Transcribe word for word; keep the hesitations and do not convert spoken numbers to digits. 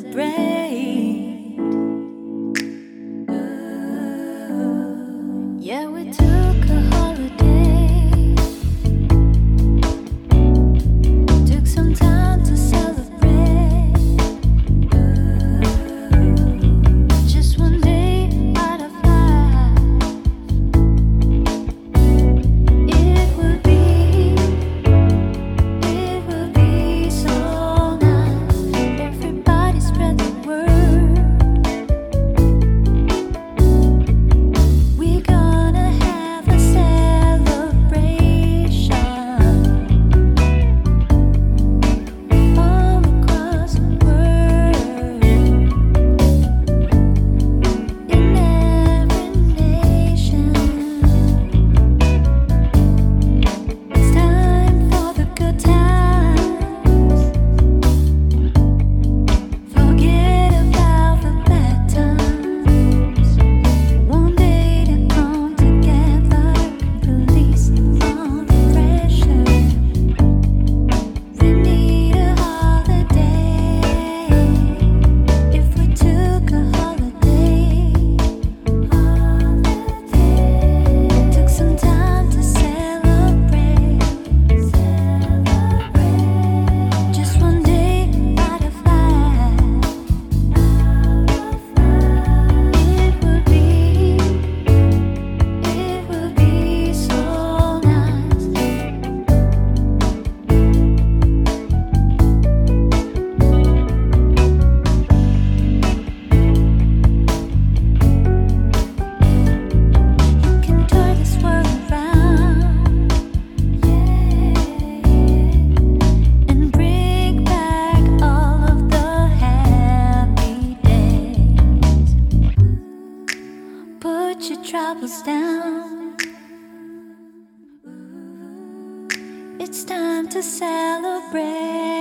celebrate. Yeah, we took a holiday, took some time to celebrate. Just one day out of life, it would be, it would be so nice. Everybody spread the word. We're gonna have a celebration all across the world, in every nation. It's time for the good times. Forget about the bad times. One day to come together, release all the pressure. We need a holiday. If we took a holiday, holiday, took some time to celebrate, celebrate. Just one day out of life, it would be, it would be so nice. You can turn this world around, yeah, and bring back all of the happy days. Put your troubles down. It's time to celebrate.